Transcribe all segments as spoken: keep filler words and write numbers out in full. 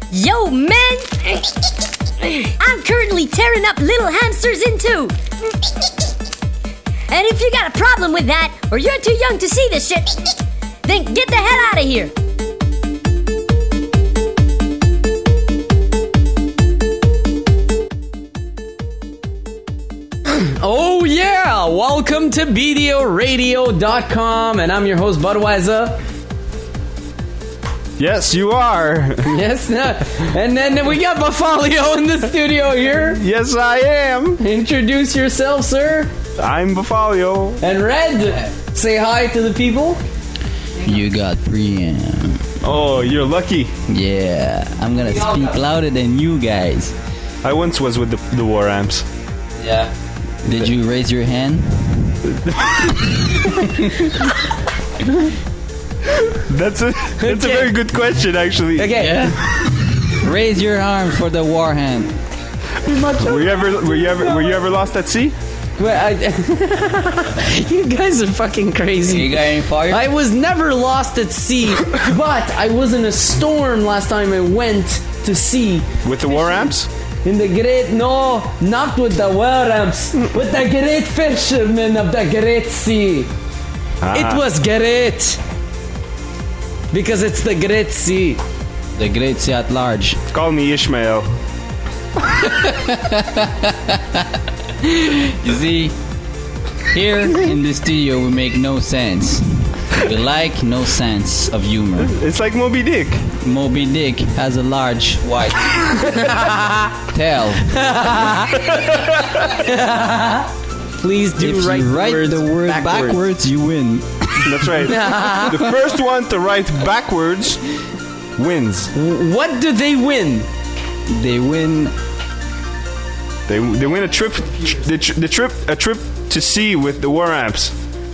Yo, man! I'm currently tearing up little hamsters in two. And if you got a problem with that, or you're too young to see this shit, then get the hell out of here. Oh yeah! Welcome to B D O radio dot com, and I'm your host, Budweiser. Yes, you are. Yes, uh, and then we got Bafalio in the studio here. Yes, I am. Introduce yourself, sir. I'm Bafalio. And Red, say hi to the people. You got Priam. Oh, you're lucky. Yeah, I'm gonna speak louder than you guys. I once was with the, the War Amps. Yeah. Did you raise your hand? That's a that's Okay. a very good question, actually. Okay. Yeah. Raise your arms for the war hand. Were you ever were you ever were you ever lost at sea? Well, I, you guys are fucking crazy. You got any fire? I was never lost at sea, but I was in a storm last time I went to sea. With the War Amps? In the great, no, not with the worms, with the great fishermen of the great sea. Ah. It was great. Because it's the great sea. The great sea at large. Call me Ishmael. You see, here in the studio we make no sense. We like no sense of humor. It's like Moby Dick. Moby Dick has a large white tail. Please do If write you write words the word backwards. backwards, you win. That's right. The first one to write backwards wins. What do they win? They win. They they win a trip the, tr- the trip a trip to sea with the War Amps.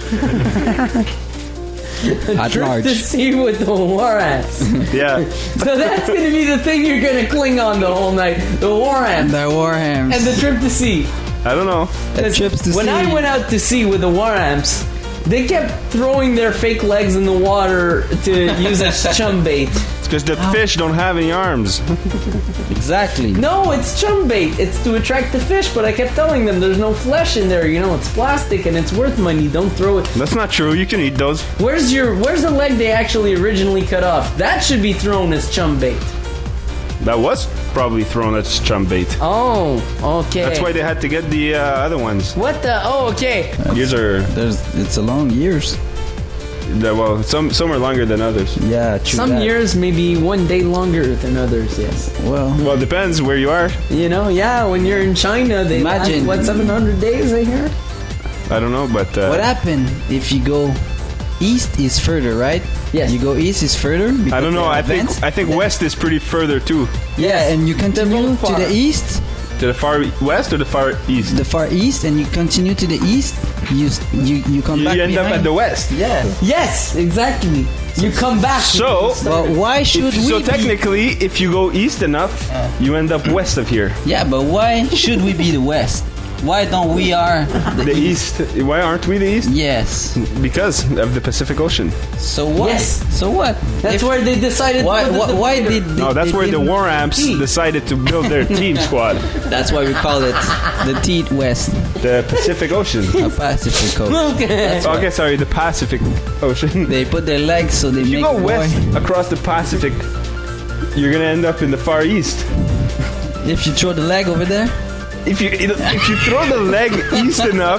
At Trip large. to sea with the war ants. Yeah. So that's going to be the thing you're going to cling on the whole night. The war ants. The Warhams. And the trip to sea. I don't know. trips to when sea. I went out to sea with the war amps, they kept throwing their fake legs in the water to use as chum bait. It's because the fish don't have any arms. Exactly. No, it's chum bait. It's to attract the fish, but I kept telling them there's no flesh in there. You know, it's plastic and it's worth money. Don't throw it. That's not true. You can eat those. Where's your? Where's the leg they actually originally cut off? That should be thrown as chum bait. That was probably thrown as chum bait. Oh, okay. That's why they had to get the uh, other ones. What the? Oh, okay. These are There's. It's a long years. the- well, some some are longer than others. Yeah. True Some that. years maybe one day longer than others. Yes. Well. Well, it depends where you are. You know, yeah. When you're in China, they Imagine. last, what seven hundred days. I hear. I don't know, but uh, What happened if you go east is further, right? Yes. You go east is further. I don't know. I think I think west is pretty further too. Yeah, and you continue both to far. the east, To the far west or the far east. the far east, and you continue to the east. You s- you you come You back end up behind. at the west. Yeah. Yes, exactly. You come back. So, But why should if, we? so be- technically, if you go east enough, you end up west of here. Yeah, but why should we be the west? Why don't we are the, The east. Why aren't we the east? Yes. Because of the Pacific Ocean. So what? Yes. So what? That's If- where they decided. Why? to put Why, the why divider. did? No, that's they where the didn't- War Amps Team. decided to build their team squad. That's why we call it the Teat West, The Pacific Ocean. a Pacific Coast. Okay. Okay, sorry, the Pacific Ocean. They put their legs so they If you make go war. west across the Pacific, you're gonna end up in the Far East. If you throw the leg over there, If you if you throw the leg east enough,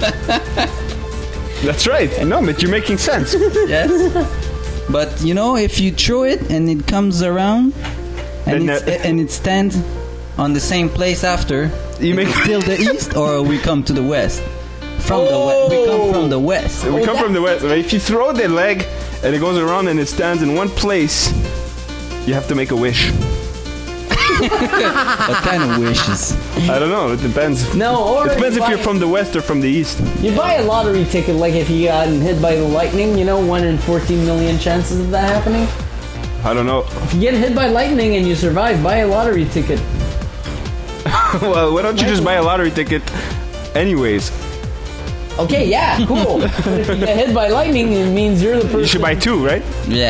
that's right. No, but you're making sense. yes. But you know, if you throw it and it comes around, and Then it's, that- and it stands on the same place after, You is make- it still the east, or we come to the west? From the west, we come from the west. We come from the west. If you throw the leg and it goes around and it stands in one place, you have to make a wish. What kind of wishes? I don't know. It depends. No, or It depends you if buy- you're from the west or from the east. You buy a lottery ticket, like if you got hit by the lightning. You know, one in fourteen million chances of that happening. I don't know. If you get hit by lightning and you survive, buy a lottery ticket. Well, why don't you just buy a lottery ticket anyways? Okay, yeah, cool. But if you get hit by lightning, it means you're the person. You should buy two, right? Yeah.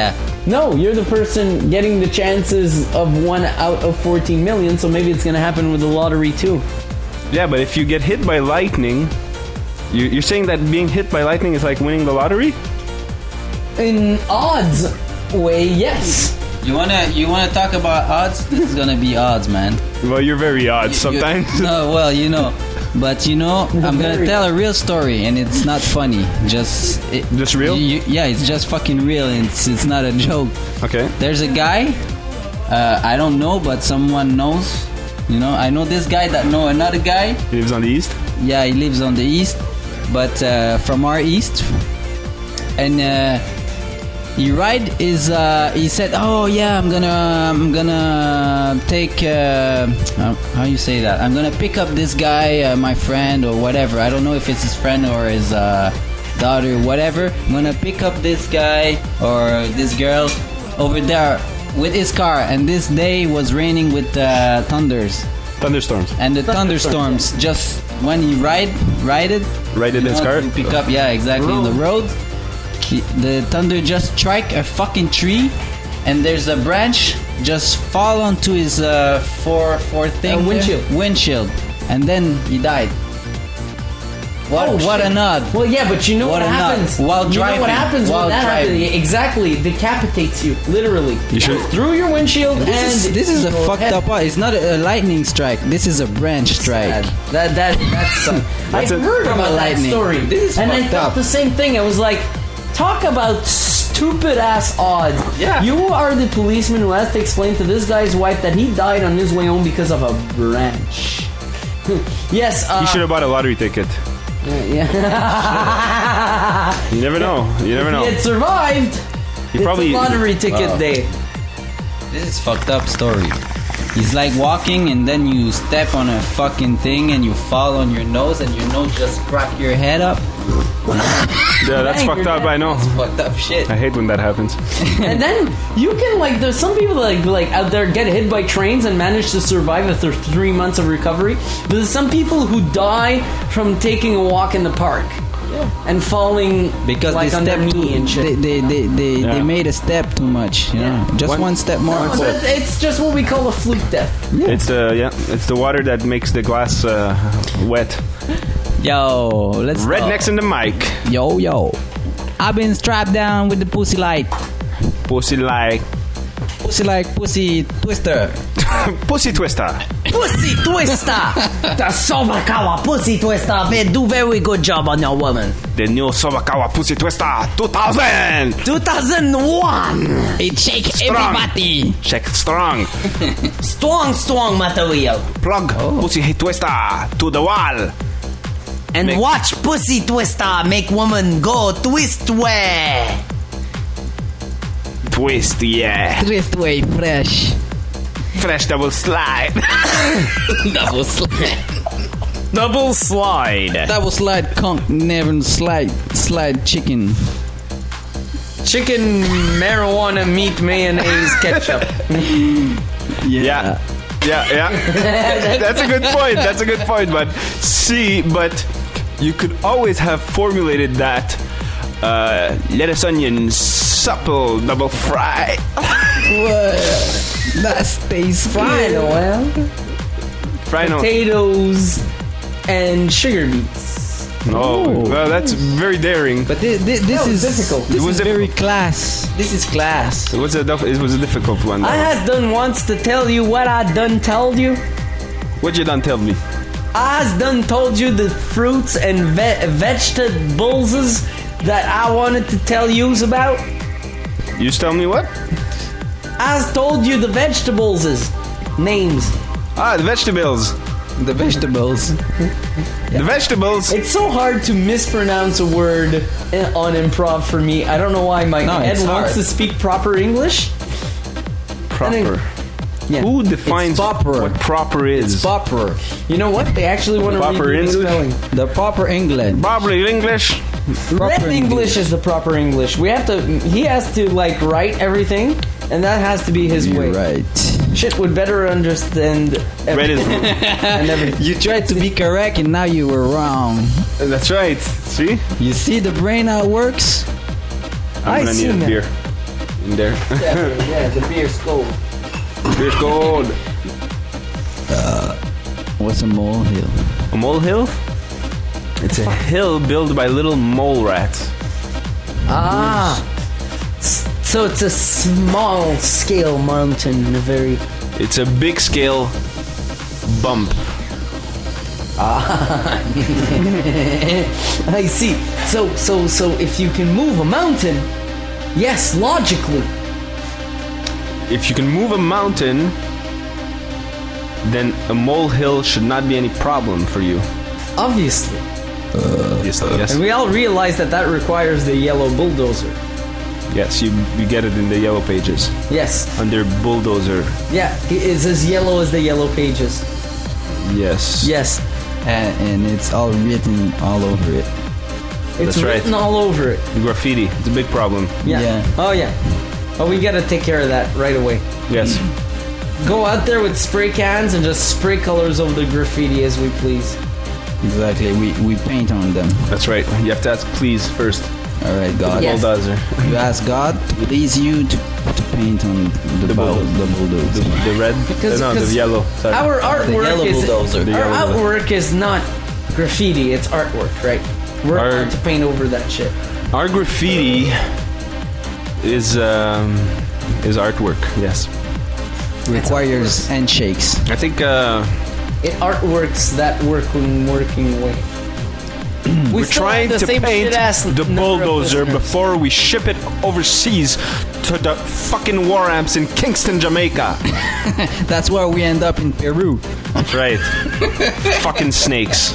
No, you're the person getting the chances of one out of fourteen million, so maybe it's gonna happen with the lottery too. Yeah, but if you get hit by lightning, you, you're saying that being hit by lightning is like winning the lottery? In odds way, yes. You wanna you wanna talk about odds? This is gonna be odds, man. Well, you're very odd sometimes. You- no, well, you know, but you know, I'm gonna Very. tell a real story, and it's not funny. Just it, Just real? you- yeah, it's just fucking real. And it's it's not a joke. Okay. There's a guy. Uh, I don't know, but someone knows. You know, I know this guy that know another guy. He lives on the east. Yeah, he lives on the east, but uh, from our east, and uh, he ride is. Uh, he said, "Oh yeah, I'm gonna, I'm gonna take. Uh, uh, how you say that? I'm gonna pick up this guy, uh, my friend or whatever. I don't know if it's his friend or his uh, daughter, whatever. I'm gonna pick up this guy or this girl over there with his car. And this day was raining with uh, thunders." Thunderstorms. And the thunderstorms, just when he ride, ride it, Ride it you his know, car? to pick up, yeah, exactly, on the road. The, the thunder just strike a fucking tree, and there's a branch just fall onto his uh, four four thing Uh, there. windshield. windshield, and then he died. What Oh, what shit. a nod! Well, yeah, but you know What what, a nut. happens While You know driving. what happens While when that driving. happens? Exactly, decapitates you, literally. You should- through your windshield, This and is this is a your fucked head. up. It's not a, a lightning strike. This is a branch strike. That that that's. Uh, I That's a- heard From a about that lightning. story, This is and I fucked thought up. the same thing. I was like, talk about stupid ass odds. Yeah. You are the policeman who has to explain to this guy's wife that he died on his way home because of a branch. Yes. Uh, You should have bought a lottery ticket. Yeah. You never know. You never If know. he had survived, He it's probably. a lottery ticket Wow. day. This is fucked up story. He's like walking and then you step on a fucking thing and you fall on your nose and your nose just crack your head up. Yeah, that's Bang, fucked you're up. dead. I know. Fucked up shit. I hate when that happens. And then you can like there's some people that like like out there get hit by trains and manage to survive after three months of recovery. But there's some people who die from taking a walk in the park and falling Because like they on their stepped knee too, and shit. they they they they, Yeah. they made a step too much. You know, just One- one, step more. But it's- it's just what we call a fluke death. It's the yeah. It's the water that makes the glass uh, wet. Yo, let's Rednecks in the mic. Yo yo, I've been strapped down with the pussy light, Pussy like pussy like pussy twister. pussy twister. Pussy Twister! The Sobakawa Pussy Twister will do very good job on your woman. The new Sobakawa Pussy Twister two thousand. two thousand one! It shake Strong. everybody. Check strong. Strong, strong material. Plug Pussy Twister to the wall. And Make- watch Pussy Twister make woman go twist way. Twist, yeah. Twist way fresh. Fresh double slide. Double slide. Double slide. Double slide conk never slide slide chicken. Chicken, marijuana, meat, mayonnaise, ketchup. Yeah. Yeah, yeah. That's a good point. That's a good point. But see, but you could always have formulated that uh, lettuce, onion, supple, double fry. That stays Fine, fine. well. Fry no. Potatoes and sugar beets. Oh, well, that's very daring. But this, this, this That was is difficult. This It was is very class. This is class. It was a dif- it was a difficult one. I though. has done once to tell you what I done told you. What you done tell me? I has done told you the fruits and ve- vegetables that I wanted to tell yous about. You tell me what? I has told you the vegetables names. Ah, the vegetables. The vegetables. The vegetables. It's so hard to mispronounce a word i- on improv for me. I don't know why my No, head it's wants hard. to speak proper English. Proper. Yeah. Who defines It's proper. what proper is? Proper. You know what? They actually want to Proper read the English? spelling. The proper England. Proper English. Red Proper English is the proper English. We have to. He has to like write everything, and that has to be his way. You're right. Shit would better understand Red everything is. and everything. You tried to be correct and now you were wrong. That's right. See? You see the brain how it works? I'm I gonna see need a now. beer. in there. Yeah, the beer's cold. Beer's cold. What's a molehill? A molehill? It's a hill built by little mole rats. Ah. S- So it's a small scale mountain, a very. It's a big scale bump. I see. So so so if you can move a mountain, yes, logically. If you can move a mountain, then a molehill should not be any problem for you. Obviously. Obviously, yes. And we all realize that that requires the yellow bulldozer. Yes, you, you get it in the yellow pages. Yes. Under bulldozer. Yeah, it's as yellow as the yellow pages. Yes. Yes. And, and it's all written all over it. It's That's right. written all over it. Graffiti. It's a big problem. Yeah. Yeah. Oh yeah. Oh, we gotta take care of that right away. Yes. Go out there with spray cans and just spray colors over the graffiti as we please. Exactly. We we paint on them. That's right. You have to ask please first. All right, God. Yes. Bulldozer. You ask God to release you to, to paint on the, The bull, bull- the bulldozer. The, the red? Because- Uh, no, because the yellow. Sorry. Our artwork yellow is bulldozer. The our yellow artwork is not graffiti. It's artwork, right? We're Our- allowed to paint over that shit. Our graffiti is um, is artwork. Yes. Requires handshakes. I think uh, It artworks that working working way. we we're still trying have the to same paint shit-ass the number of bulldozer listeners. before we ship it overseas to the fucking war amps in Kingston, Jamaica. That's where we end up in Peru. Right. Fucking snakes.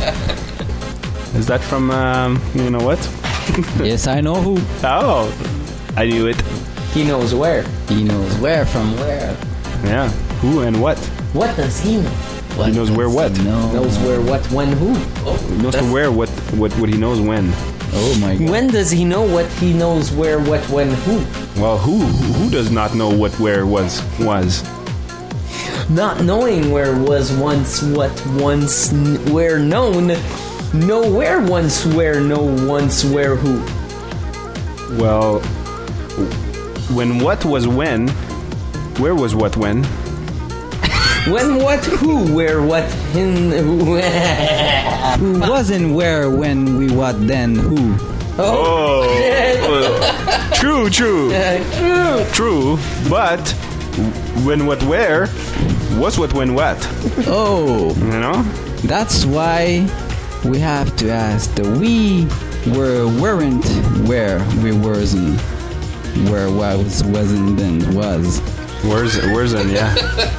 Is that from um, you know what? Yes, I know who. Oh, I knew it. He knows where. He knows where from where. Yeah. Who and what? What does he know? He knows where what. No. Knows where, what, when, who. He knows to where what what what he knows when. Oh my God. When does he know what he knows where, what, when, who? Well, who who does not know what where was was? Not knowing where was once, what once, n- where known. Know where once, where, no once, where, who. Well, when what was when? Where was what when? When, what, who, where, what, in, who. Who wasn't where when we what then who? Oh, well, true, true, True. true. But when what where was what when what? Oh, You know? that's why we have to ask the we were weren't where we wasn't where was wasn't then was. Where's where's in yeah?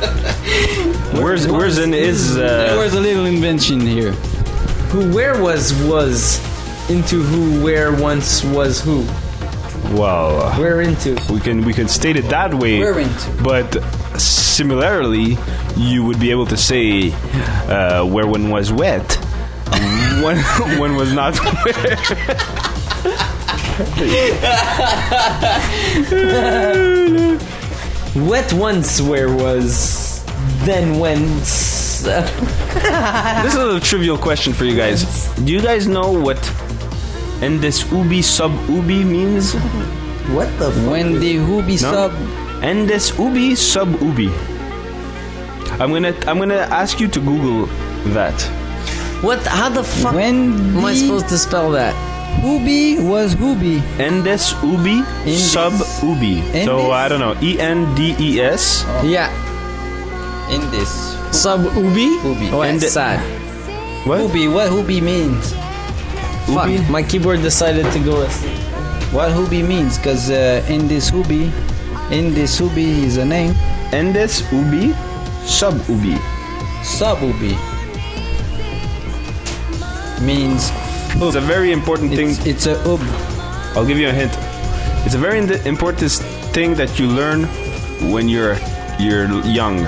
Where's where's in is There uh, was a little invention here. Who, where was, was. Into who, where, once, was who. well. Where into. We can we can state it that way. Where into. But similarly, you would be able to say uh, where one was wet, when one was not wet. Wet once, where was. Then whence. This is a little trivial question for you guys. Do you guys know what endus ubi sub ubi means? What the fuck? When the who be No? sub Endus ubi sub ubi. I'm gonna I'm gonna ask you to Google that. What? How the fuck when am I the supposed to spell that? who be was who be. Endus ubi Endus. sub ubi. So Endus. I don't know. E N D E S. Yeah. In this Sub ubi? Ubi. Oh, And that's the- sad. What? Hubi, what Hubi means? Fuck. Ubi? My keyboard decided to go asleep. What Hubi means? Because uh, in this Hubi, in this Hubi is a name. Endus ubi sub ubi. Sub Hubi means It's a very important thing. it's, it's a ub. I'll give you a hint. It's a very in- important thing that you learn when you're you're young.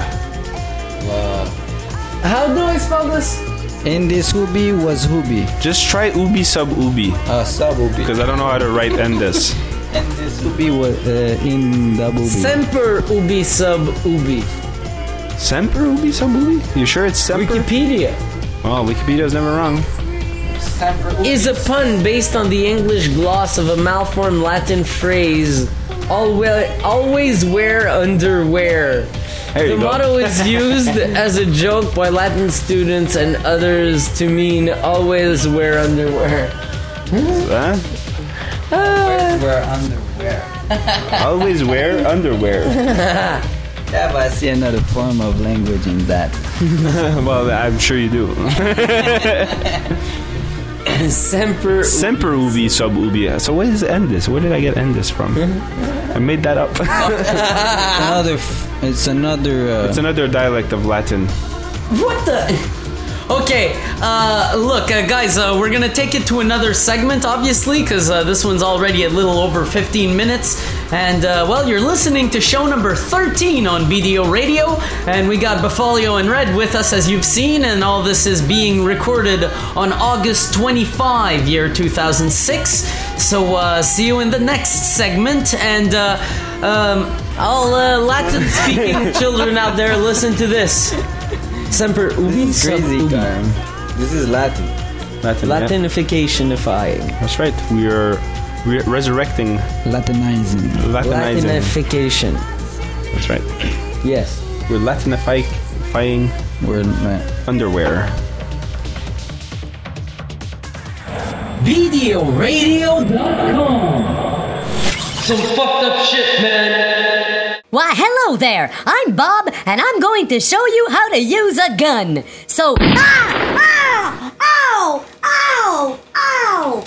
How do I spell this? In this Hubi was Hubi. Just try ubi sub ubi Uh, sub Hubi. because I don't know how to write endus. And this Hubi was uh, in double B. Semper ubi sub ubi. Semper ubi sub ubi? You sure it's semper? Wikipedia Oh, Wikipedia's never wrong. is a pun based on the English gloss of a malformed Latin phrase Always, always wear underwear. There The you go. motto is used as a joke by Latin students and others to mean always wear underwear. Huh? Wear underwear. Always wear underwear. Yeah, but I see another form of language in that. Well, I'm sure you do. Semper. Semper ubi sub ubi. So where is endless? Where did I get endless from? I made that up. Another. F- it's another. Uh, It's another dialect of Latin. What the? Okay, uh, look, uh, guys, uh, we're gonna take it to another segment, obviously, because uh, this one's already a little over fifteen minutes. And, uh, well, you're listening to show number thirteen on B D O Radio, and we got Baffolio and Red with us, as you've seen, and all this is being recorded on August twenty-fifth, year two thousand six. So, uh, see you in the next segment, and, uh, um, all uh, Latin-speaking children out there, listen to this. Semper ubi sub crazy ubi. term. This is Latin. Latin. yeah. Latinificationifying. That's right. We are re- resurrecting Latinizing. Latinizing. Latinification. That's right. Yes. We're Latinifying We're uh, underwear. B D O radio dot com. Some fucked up shit, man. Why, hello there. I'm Bob, and I'm going to show you how to use a gun. So, ah! Ah! Ow! Ow! Ow!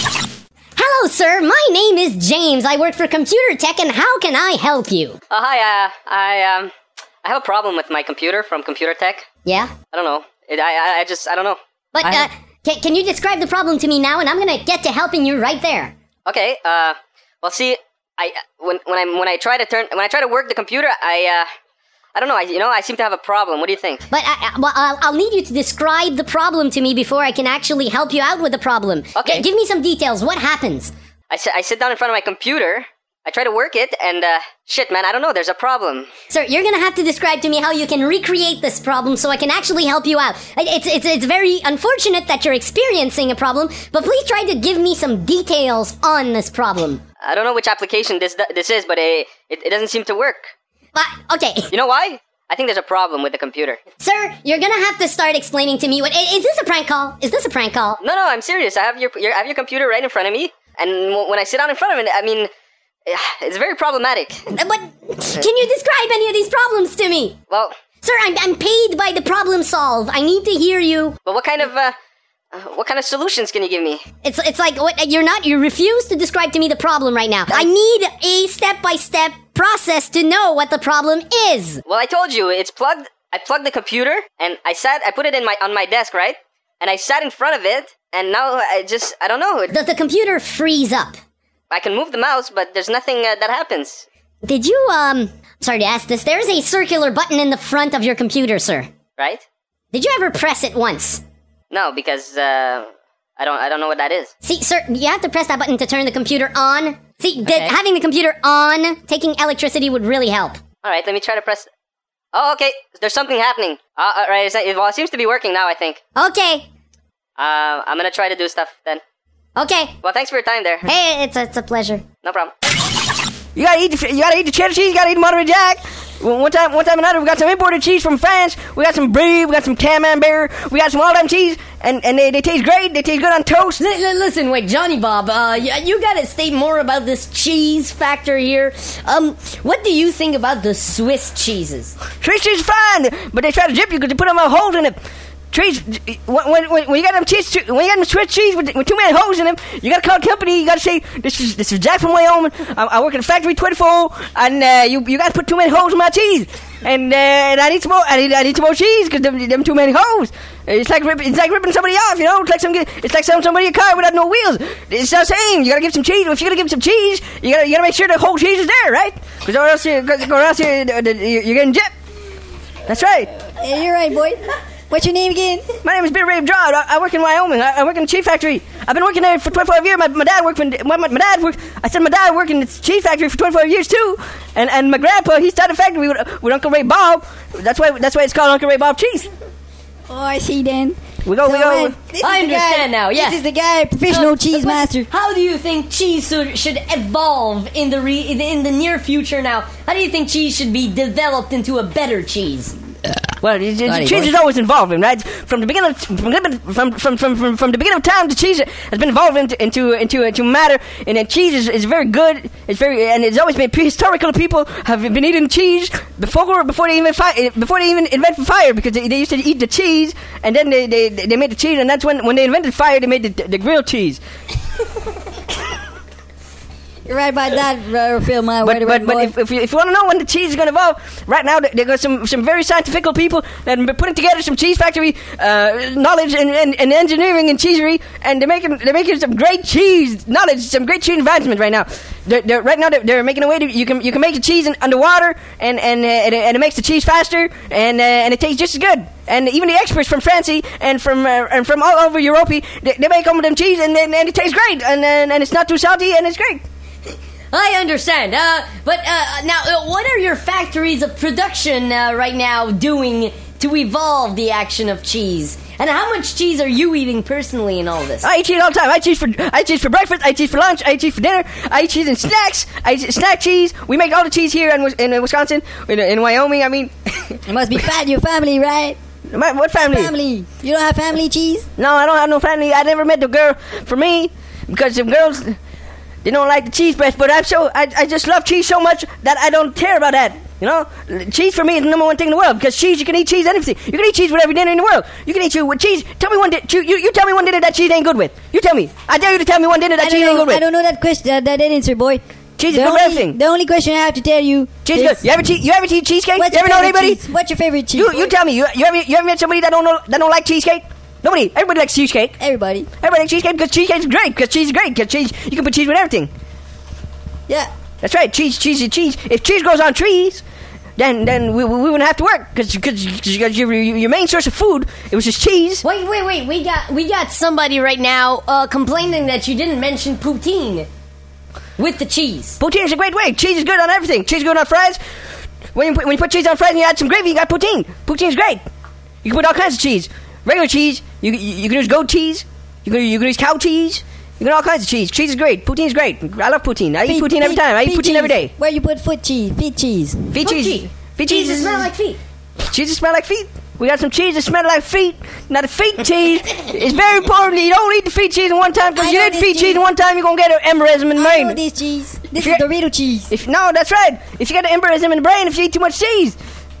Hello, sir. My name is James. I work for Computer Tech, and how can I help you? Uh, hi, uh, I, um, I have a problem with my computer from Computer Tech. Yeah? I don't know. It, I, I, I just, I don't know. But, I- uh, can, can you describe the problem to me now, and I'm gonna get to helping you right there. Okay, uh, well, see, I, when, when I, when I try to turn, when I try to work the computer, I, uh, I don't know, I, you know, I seem to have a problem. What do you think? But I, I, well, I'll, I'll need you to describe the problem to me before I can actually help you out with the problem. Okay. G- give me some details. What happens? I, sit, I sit down in front of my computer, I try to work it, and, uh, shit, man, I don't know, there's a problem. Sir, you're gonna have to describe to me how you can recreate this problem so I can actually help you out. It's, it's, it's very unfortunate that you're experiencing a problem, but please try to give me some details on this problem. I don't know which application this, this is, but it, it, it doesn't seem to work. Uh, okay. You know why? I think there's a problem with the computer. Sir, you're gonna have to start explaining to me what... Is this a prank call? Is this a prank call? No, no, I'm serious. I have your, your I have your computer right in front of me, and w- when I sit down in front of it, I mean, it's very problematic. Uh, But can you describe any of these problems to me? Well, Sir, I'm, I'm paid by the problem solve. I need to hear you. but what kind of uh, uh, what kind of solutions can you give me? It's it's like what you're not you refuse to describe to me the problem right now. I need a step-by-step process to know what the problem is. Well, I told you it's plugged. I plugged the computer, and I sat. I put it in my on my desk, right? And I sat in front of it, and now I just I don't know. Does the computer freeze up? I can move the mouse, but there's nothing uh, that happens. Did you um sorry to ask this. There's a circular button in the front of your computer, sir. Right? Did you ever press it once? No, because uh, I don't I don't know what that is. See, sir, you have to press that button to turn the computer on. See, the, Okay. having the computer on, taking electricity would really help. All right, let me try to press. Oh, okay. There's something happening. Uh, all right. Well, it seems to be working now. I think. Okay. Uh, I'm gonna try to do stuff then. Okay. Well, thanks for your time there. Hey, it's a, it's a pleasure. No problem. You gotta eat the you gotta eat the cheddar cheese. You gotta eat the Monterey Jack. Well, One time, one time another, we got some imported cheese from France. We got some brie. We got some camembert. We got some all them cheese, and and they, they taste great. They taste good on toast. L- l- listen, wait, Johnny Bob, uh, you, you gotta state more about this cheese factor here. Um, what do you think about the Swiss cheeses? Swiss cheese is fine, but they try to dip you because they put them out holes in it. Trees, when, when, when you got them cheese, when you got them Swiss cheese with, with too many holes in them, you gotta call the company. You gotta say, "This is this is Jack from Wyoming. I, I work at a factory twenty-four, and uh, you you gotta put too many holes in my cheese, and, uh, and I need some more. I need I need some more cheese because them, them too many holes. It's like ripping, it's like ripping somebody off, you know. It's like some it's like selling somebody a car without no wheels. It's the same. You gotta give some cheese. If you're gonna give some cheese, you gotta you gotta make sure the whole cheese is there, right? Because or else you or else you, you're getting gypped. That's right. Yeah, you're right, boy. What's your name again? My name is Bill Ray Drought. I, I work in Wyoming. I, I work in the cheese factory. I've been working there for twenty-five years. My, my dad worked for my, my dad worked. I said my dad worked in the cheese factory for twenty-five years too. And and my grandpa he started a factory with, with Uncle Ray Bob. That's why that's why it's called Uncle Ray Bob Cheese. Oh, I see then. We go, we So, go. man, this I is the understand guy, now, yes. This is the guy, professional Uh, cheese but master. How do you think cheese should, should evolve in the re, in the near future now? How do you think cheese should be developed into a better cheese? Well, it, it, Sorry, cheese boy. is always evolving, right? From the beginning, of, from, from, from, from, from, from the beginning of time, the cheese has been evolving into into into, into matter, and then cheese is, is very good. It's very, and it's always been prehistorical people have been eating cheese before before they even fi- before they even invented fire, because they, they used to eat the cheese, and then they, they, they made the cheese, and that's when when they invented fire, they made the, the grilled cheese. You're right about that, uh, Phil. My But word, but, but boy. if, if you, if you want to know when the cheese is going to evolve, right now there- there got some some very scientific people that have been putting together some cheese factory uh, knowledge and, and, and engineering and cheesery, and they're making they're making some great cheese knowledge, some great cheese advancement right now. They're, they're, right now they're, they're making a way to you can you can make the cheese in, underwater, and and uh, and, it, and it makes the cheese faster, and uh, and it tastes just as good. And even the experts from France and from uh, and from all over Europe, they, they make all of them cheese, and, and and it tastes great, and and, and it's not too salty, and it's great. I understand. Uh, but uh, now, uh, what are your factories of production uh, right now doing to evolve the action of cheese? And how much cheese are you eating personally in all this? I eat cheese all the time. I eat cheese for I eat cheese for breakfast. I eat cheese for lunch. I eat cheese for dinner. I eat cheese in snacks. I eat snack cheese. We make all the cheese here in, Wis- in uh, Wisconsin, in, in Wyoming. I mean, You must be fat in your family, right? my, what family? Family. You don't have family cheese? No, I don't have no family. I never met the girl for me because the girls they don't like the cheese breast. But I'm so I, I just love cheese so much that I don't care about that. You know, cheese for me is the number one thing in the world, because cheese, you can eat cheese anything. You can eat cheese with every dinner in the world. You can eat cheese with cheese. Tell me one di- you, you, you tell me one dinner that cheese ain't good with. You tell me. I dare you to tell me one dinner that I cheese don't ain't know. good with. I don't know that question. That, that answer, boy. Cheese is the good with only, everything. The only question I have to tell you. Cheese is, is good. You ever cheese? You ever eat cheesecake? What's You ever your know favorite anybody? cheese? What's your favorite cheese? You boy? you tell me. You you ever you ever met somebody that don't know that don't like cheesecake? Nobody. Everybody likes cheesecake. Everybody. Everybody likes cheesecake because cheesecake is great. Because cheese is great. Because cheese you can put cheese with everything. Yeah. That's right. Cheese, cheese, is cheese. If cheese grows on trees, then then we, we wouldn't have to work because because your, your main source of food it was just cheese. Wait, wait, wait. We got we got somebody right now uh, complaining that you didn't mention poutine with the cheese. Poutine is a great way. Cheese is good on everything. Cheese is good on fries. When you put, when you put cheese on fries and you add some gravy, you got poutine. Poutine is great. You can put all kinds of cheese. Regular cheese. You you, you can use goat cheese. You can you can use cow cheese. You can all kinds of cheese. Cheese is great. Poutine is great. I love poutine. I eat Feet- poutine every feet- time. I eat feet poutine cheese. every day. Where you put foot cheese? Feet cheese. Feet Foot cheese. cheese. Feet Cheese cheese that is smell like feet. cheese that smell like feet. We got some cheese that smell like feet. Now the feet cheese is very important. You don't eat the feet cheese in one time because I you know eat this feet cheese. cheese in one time, you're gonna get an embolism in the I know brain. this cheese. This you is get- Dorito cheese. If no, that's right. If you get an embolism in the brain, if you eat too much cheese.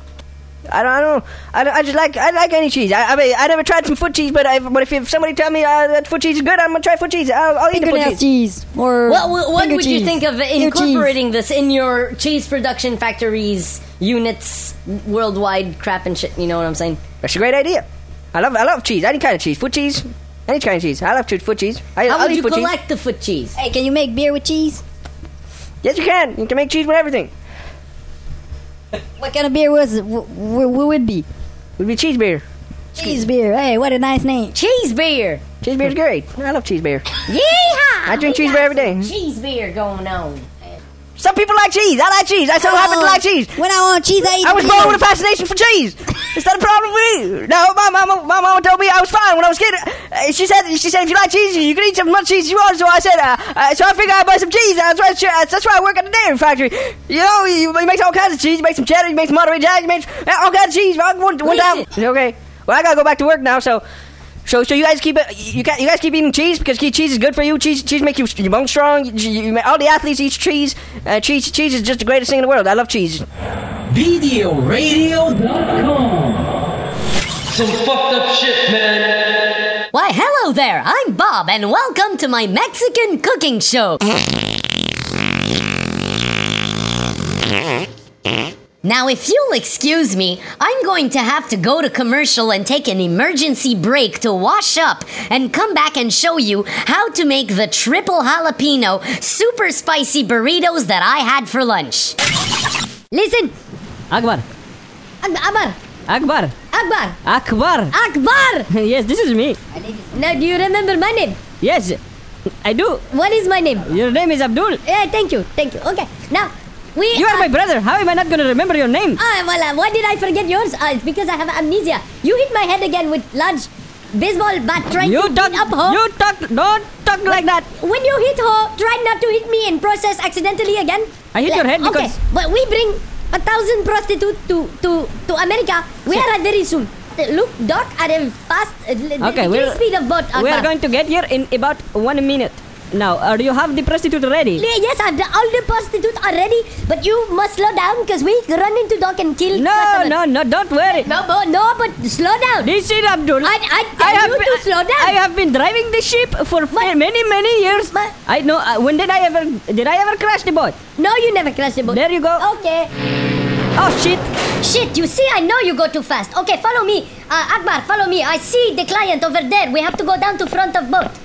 I don't, I don't, I, don't, I just like, I like any cheese. I, I mean, I never tried some foot cheese, but I, but if, if somebody tell me uh, that foot cheese is good, I'm gonna try foot cheese. I'll, I'll eat the foot Fingernail cheese. cheese. Or What, what, what finger would you cheese. think of Ear cheese. incorporating this in your cheese production factories, units, worldwide crap and shit? You know what I'm saying? That's a great idea. I love, I love cheese. Any kind of cheese. Foot cheese, any kind of cheese. I love foot cheese. I, How I'll would eat you foot cheese. collect the foot cheese? Hey, can you make beer with cheese? Yes, you can. You can make cheese with everything. What kind of beer was it? What would it be? It would be cheese beer. Cheese beer. Hey, what a nice name. Cheese beer. Cheese beer is great. I love cheese beer. Yeehaw! I drink We cheese got beer every some day. Cheese beer going on. Some people like cheese. I like cheese. I so happen to like cheese. When I want cheese, I eat I was beer. born with a fascination for cheese. Is that a problem with me? No, my mama, my mama told me I was fine when I was a kid. Uh, she said, she said, if you like cheese, you can eat as much cheese as you want. So I said, uh, uh, so I figured I'd buy some cheese. That's why, that's why I work at the dairy factory. You know, you, you make all kinds of cheese. You make some cheddar. You make some Monterey Jack. You make all kinds of cheese. One, one time. Okay. Well, I gotta go back to work now. So, so, so you guys keep it. You, got, you guys keep eating cheese because cheese is good for you. Cheese, cheese make you your bones strong. You, you, you, all the athletes eat cheese. Uh, cheese, cheese is just the greatest thing in the world. I love cheese. video radio dot com. Some fucked up shit, man. Why, hello there. I'm Bob, and welcome to my Mexican cooking show. Now, if you'll excuse me, I'm going to have to go to commercial and take an emergency break to wash up and come back and show you how to make the triple jalapeno super spicy burritos that I had for lunch. Listen, Akbar. Ak- Akbar, Akbar. Akbar, Akbar. Akbar. Yes, this is me. Now, do you remember my name? Yes, I do. What is my name? Your name is Abdul. Yeah, thank you, thank you. Okay, now, we... You are uh, my brother. How am I not going to remember your name? Ah, well, uh, why did I forget yours? Uh, it's because I have amnesia. You hit my head again with large, baseball bat trying You to talk. beat up Ho. You talk. Don't talk like that. When you hit Ho, try not to hit me in process accidentally again. I hit your head Okay, because- but we bring a thousand prostitutes to, to, to America. We are very soon. Uh, Look, dock at a fast, uh, l- Okay, the we're- speed of boat. We are Akbar. going to get here in about one minute. Now, uh, do you have the prostitute ready? Yeah, Yes, I've done- all the prostitutes are ready, but you must slow down because we run into dock and kill No, customers. no, no. Don't worry. No, but, no, but slow down. This is Abdul. I, I tell have you been, to slow down. I have been driving the ship for fa- many, many years. But- I know. Uh, when did I ever? Did I ever crash the boat? No, you never crashed the boat. There you go. Okay. Oh shit! Shit, you see, I know you go too fast. Okay, follow me. Uh, Akbar, follow me. I see the client over there. We have to go down to front of boat.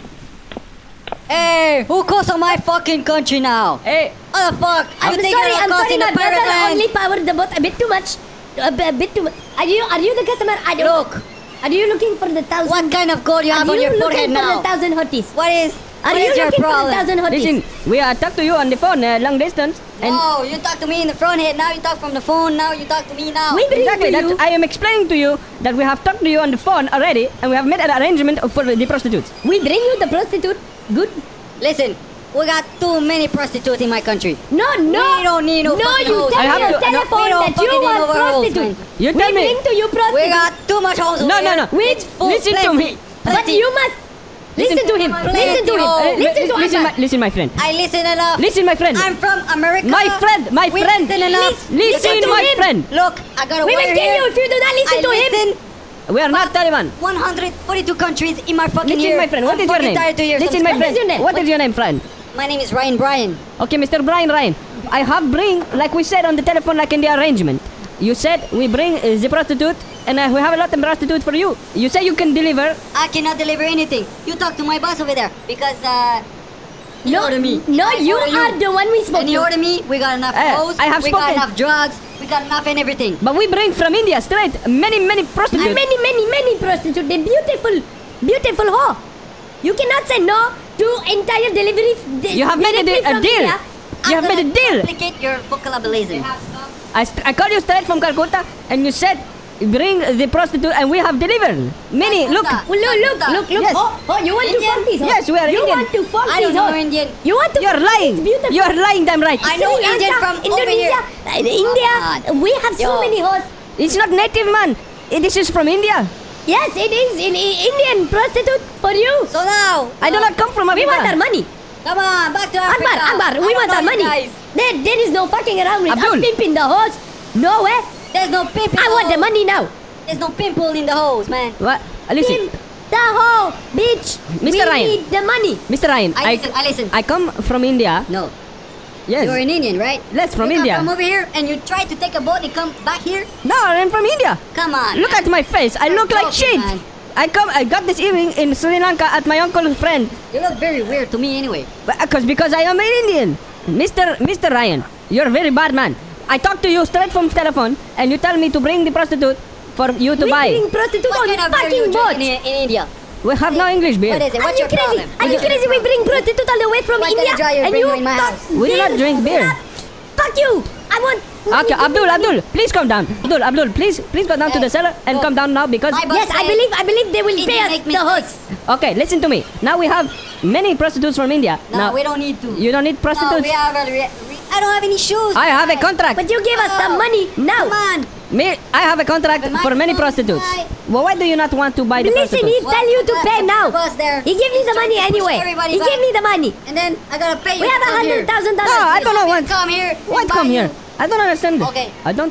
Hey, who calls on my fucking country now? Hey, What the fuck? I'm You think sorry, you're I'm crossing sorry, the my pirate brother line? only powered the boat a bit too much. A, b- a bit too much. Are you, are you the customer? I don't Look. Are you looking for the thousand? What kind of gold you have Are on you your looking forehead for now? the thousand hotties? What is? Are what you is your looking for the problem? thousand hotties? listen. We are talk to you on the phone, uh, long distance, and No, you talk to me in the front head. Now you talk from the phone. Now you talk to me now. We bring exactly. to That you. I am explaining to you that we have talked to you on the phone already, and we have made an arrangement for the prostitutes. We bring you the prostitute. Good. Listen, we got too many prostitutes in my country. No, no. We don't need no No, fucking you hoes. tell I have your to- no, telephone we don't that you fucking need want no hoes, prostitute. man. You we tell me. bring to you prostitute. We got too much hoes over No, no, here. no. Wait, It's full listen to plenty. me. But Plenty. you must listen, Listen to him. Plenty Listen to him. hoes. Uh, listen to listen, Akbar. my, listen, my friend. I listen enough. Listen, my friend. I'm from America. My friend, my We friend. Listen enough. Listen, listen to my him. friend. Look, I got a We will wire kill here. you if you do not listen I to him. listen We are not Taliban. one hundred forty-two countries in my fucking Listen, year. my friend. What I'm is your fucking name? tired to hear Listen, some my stuff. friend. is your name? What is your name, friend? My name is Ryan Bryan. Okay, Mister Brian Ryan. I have bring, like we said on the telephone, like in the arrangement. You said we bring uh, the prostitute, and uh, we have a lot of prostitute for you. You say you can deliver. I cannot deliver anything. You talk to my boss over there because uh, he No, ordered me. no, I you order are the one we spoke And he to. ordered me. We got enough Eh, hoes. I have we spoken. got enough drugs. We got enough and everything. But we bring from India straight many, many prostitutes. And many, many, many prostitutes. They're beautiful, beautiful ho. You cannot say no to entire delivery. f- You have made a, directly de- a from deal. India. You have made a deal. Complicate your vocabulary. I, st- I called you straight from Calcutta, and you said bring the prostitute, and we have delivered many. Look, Calcutta. Well, look, look, look, look. Yes. Oh, oh, you want Indian? to fuck these? ho? Yes, we are You Indian. want to fuck I these? don't know ho? Indian. You want to you're fuck lying. these beautiful. You're lying, damn right. I know Sri Lanka, Indian from over Indonesia, here. uh, India. on. We have so Yo. many hoes. It's not native, man. Eh, This is from India. Yes, it is in, in Indian prostitute for you. So now, I do not come from We Africa. want our money. come on, back to Africa. Akbar, Akbar, I we don't want know our you money. guys. There, there is no fucking around with Abdul. us pimping the hose. No way. There's no pimp in I the want the hose. money now. There's no pimple in the hose, man. What? Uh, Listen, Pimp the hoe, bitch. Mister We Ryan. need the money. Mister Ryan, I listen, I listen. I come from India. No, Yes. you're an Indian, right? Yes, from you India. Come from over here and you try to take a boat and come back here. No, I'm from India. Come on. Look at my face. I You're look like joking, shit. man. I come. I got this evening in Sri Lanka at my uncle's friend. You look very weird to me anyway. Because because I am an Indian. Mister Mister Ryan, you're a very bad man. I talk to you straight from telephone, and you tell me to bring the prostitute for you to We buy. bring prostitute What on kind of beer fucking you boat. drinking in, in India? We have no English beer. What is it? Are What's you your crazy? problem? Are you crazy? We bring prostitute all the way from What kind India, of dry you and bring you in my talk house? We do not beer. drink beer. Fuck you! I want. Okay, Abdul, Abdul, please come down. Abdul, Abdul, please, please go down to the cellar and Go. come down now because. My boss Yes, I said believe. I believe they will Indian pay us make the hose. mistakes. Okay, listen to me. Now we have many prostitutes from India. No, now we don't need to. you don't need No, prostitutes. we have a, re- re- I don't have any shoes. I have a contract. But you give us the No. money now. Come on. Me, I have a contract But my for many boss prostitutes. might- Well, why do you not want to buy the Listen, he prostitutes? tell you to What- pay what- now. boss there He give me is the trying money to push anyway. everybody He back. give me the money. And then I gotta pay you. We have to a come here. hundred thousand No, dollars. I don't know what. Come here. What and come buy here? you. I don't understand. Okay. I don't.